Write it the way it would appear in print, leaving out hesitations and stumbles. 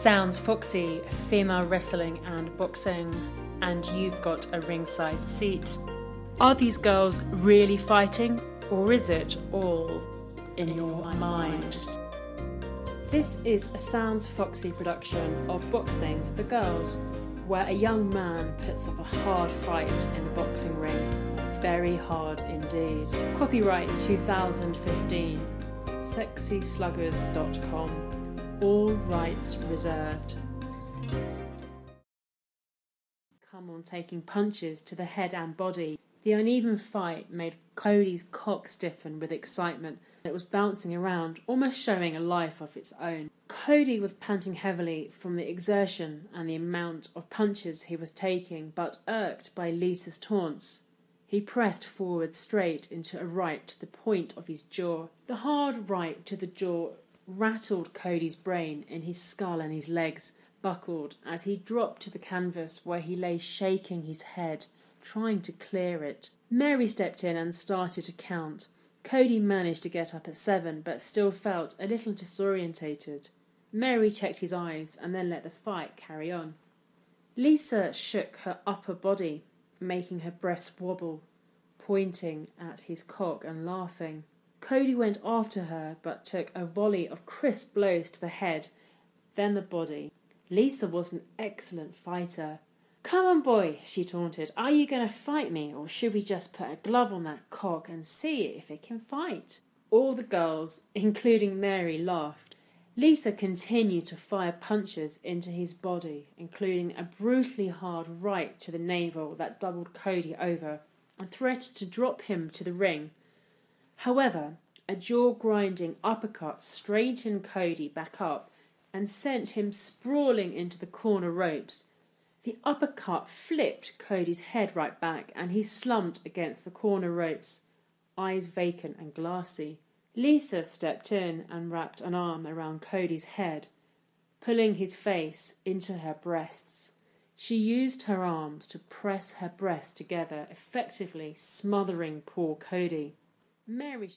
Sounds Foxy, female wrestling and boxing, and you've got a ringside seat. Are these girls really fighting, or is it all in your mind? This is a Sounds Foxy production of Boxing the Girls, where a young man puts up a hard fight in the boxing ring. Very hard indeed. Copyright 2015. SexySluggers.com. All rights reserved. Come on, taking punches to the head and body. The uneven fight made Cody's cock stiffen with excitement. It was bouncing around, almost showing a life of its own. Cody was panting heavily from the exertion and the amount of punches he was taking, but irked by Lisa's taunts, he pressed forward straight into a right to the point of his jaw. The hard right to the jaw rattled Cody's brain, and his skull and his legs buckled as he dropped to the canvas, where he lay shaking his head, trying to clear it. Mary stepped in and started to count. Cody managed to get up at 7, but still felt a little disorientated. Mary checked his eyes and then let the fight carry on. Lisa shook her upper body, making her breasts wobble, pointing at his cock and laughing. Cody went after her, but took a volley of crisp blows to the head, then the body. Lisa was an excellent fighter. "Come on, boy," she taunted. "Are you going to fight me, or should we just put a glove on that cock and see if it can fight?" All the girls, including Mary, laughed. Lisa continued to fire punches into his body, including a brutally hard right to the navel that doubled Cody over and threatened to drop him to the ring. However, a jaw-grinding uppercut straightened Cody back up and sent him sprawling into the corner ropes. The uppercut flipped Cody's head right back, and he slumped against the corner ropes, eyes vacant and glassy. Lisa stepped in and wrapped an arm around Cody's head, pulling his face into her breasts. She used her arms to press her breasts together, effectively smothering poor Cody. Mary